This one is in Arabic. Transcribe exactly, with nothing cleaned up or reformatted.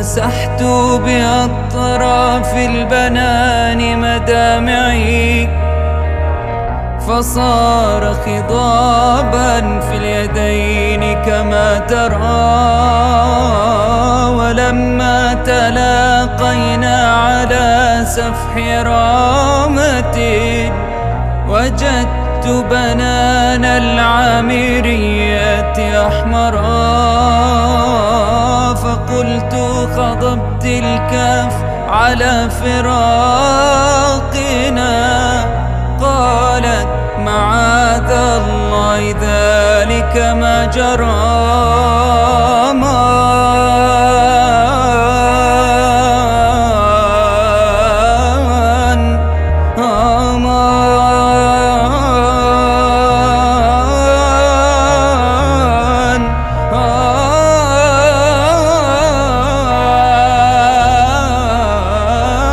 مسحت بأطراف البنان مدامعي، فصار خضابا في اليدين كما ترى. ولما تلاقينا على سفح رامة وجدت بنان العامرية أحمرا، فقلت خضبت الكاف على فراقنا. قالت معاذ الله ذلك ما جرى.